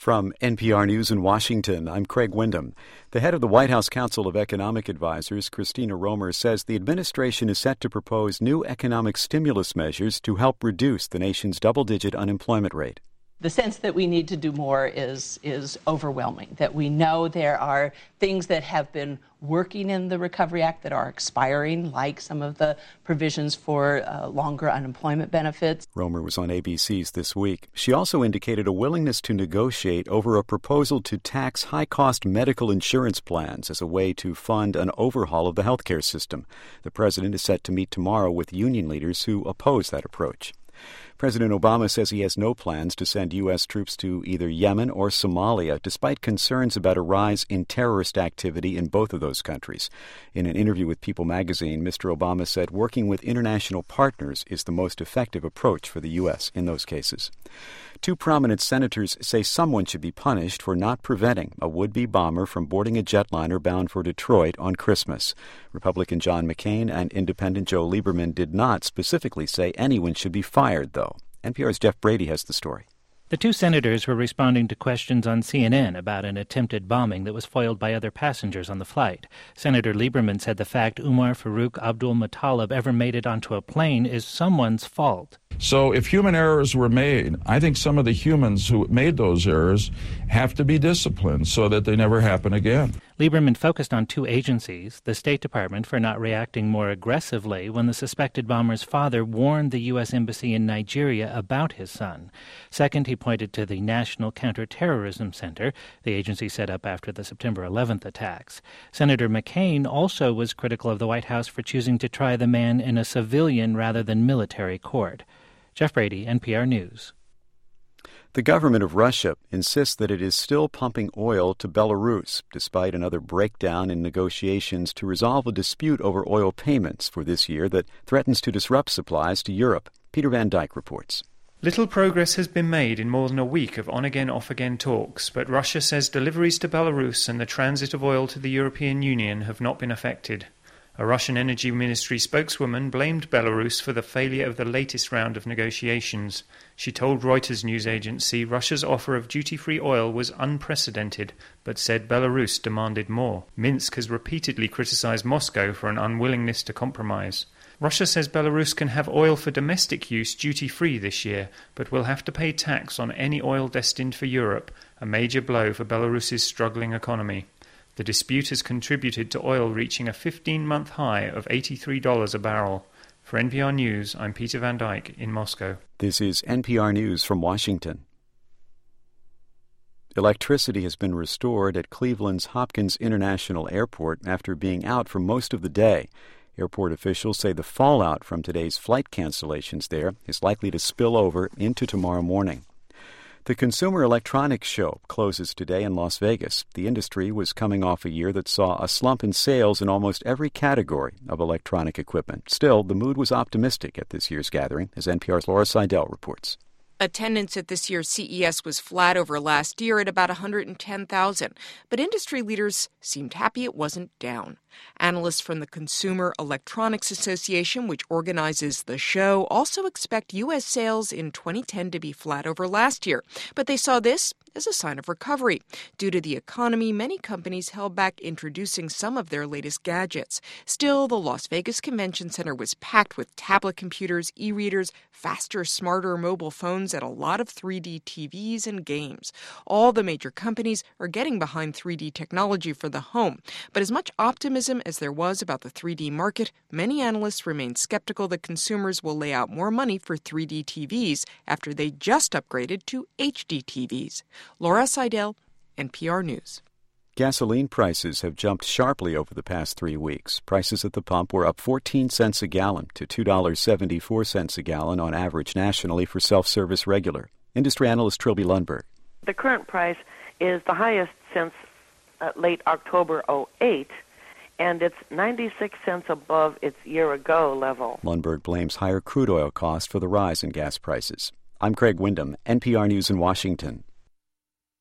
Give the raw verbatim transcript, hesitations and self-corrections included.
From N P R News in Washington, I'm Craig Windham. The head of the White House Council of Economic Advisers, Christina Romer, says the administration is set to propose new economic stimulus measures to help reduce the nation's double-digit unemployment rate. The sense that we need to do more is is overwhelming, that we know there are things that have been working in the Recovery Act that are expiring, like some of the provisions for uh, longer unemployment benefits. Romer was on A B C's This Week. She also indicated a willingness to negotiate over a proposal to tax high-cost medical insurance plans as a way to fund an overhaul of the healthcare system. The president is set to meet tomorrow with union leaders who oppose that approach. President Obama says he has no plans to send U S troops to either Yemen or Somalia, despite concerns about a rise in terrorist activity in both of those countries. In an interview with People magazine, Mister Obama said working with international partners is the most effective approach for the U S in those cases. Two prominent senators say someone should be punished for not preventing a would-be bomber from boarding a jetliner bound for Detroit on Christmas. Republican John McCain and Independent Joe Lieberman did not specifically say anyone should be fired, though. N P R's Jeff Brady has the story. The two senators were responding to questions on C N N about an attempted bombing that was foiled by other passengers on the flight. Senator Lieberman said the fact Umar Farouk Abdul-Muttalib ever made it onto a plane is someone's fault. So if human errors were made, I think some of the humans who made those errors have to be disciplined so that they never happen again. Lieberman focused on two agencies, the State Department for not reacting more aggressively when the suspected bomber's father warned the U S Embassy in Nigeria about his son. Second, he pointed to the National Counterterrorism Center, the agency set up after the September eleventh attacks. Senator McCain also was critical of the White House for choosing to try the man in a civilian rather than military court. Jeff Brady, N P R News. The government of Russia insists that it is still pumping oil to Belarus, despite another breakdown in negotiations to resolve a dispute over oil payments for this year that threatens to disrupt supplies to Europe. Peter Van Dyke reports. Little progress has been made in more than a week of on-again, off-again talks, but Russia says deliveries to Belarus and the transit of oil to the European Union have not been affected. A Russian Energy Ministry spokeswoman blamed Belarus for the failure of the latest round of negotiations. She told Reuters news agency Russia's offer of duty-free oil was unprecedented, but said Belarus demanded more. Minsk has repeatedly criticized Moscow for an unwillingness to compromise. Russia says Belarus can have oil for domestic use duty-free this year, but will have to pay tax on any oil destined for Europe, a major blow for Belarus's struggling economy. The dispute has contributed to oil reaching a fifteen-month high of eighty-three dollars a barrel. For N P R News, I'm Peter Van Dyke in Moscow. This is N P R News from Washington. Electricity has been restored at Cleveland's Hopkins International Airport after being out for most of the day. Airport officials say the fallout from today's flight cancellations there is likely to spill over into tomorrow morning. The Consumer Electronics Show closes today in Las Vegas. The industry was coming off a year that saw a slump in sales in almost every category of electronic equipment. Still, the mood was optimistic at this year's gathering, as N P R's Laura Seidel reports. Attendance at this year's C E S was flat over last year at about one hundred ten thousand, but industry leaders seemed happy it wasn't down. Analysts from the Consumer Electronics Association, which organizes the show, also expect U S sales in twenty ten to be flat over last year, but they saw this as a sign of recovery. Due to the economy, many companies held back introducing some of their latest gadgets. Still, the Las Vegas Convention Center was packed with tablet computers, e-readers, faster, smarter mobile phones, and a lot of three D T Vs and games. All the major companies are getting behind three D technology for the home. But as much optimism as there was about the three D market, many analysts remain skeptical that consumers will lay out more money for three D T Vs after they just upgraded to H D T Vs. Laura Seidel, N P R News. Gasoline prices have jumped sharply over the past three weeks. Prices at the pump were up fourteen cents a gallon to two dollars and seventy-four cents a gallon on average nationally for self-service regular. Industry analyst Trilby Lundberg. The current price is the highest since uh, late October oh eight, and it's ninety-six cents above its year-ago level. Lundberg blames higher crude oil costs for the rise in gas prices. I'm Craig Windham, N P R News in Washington.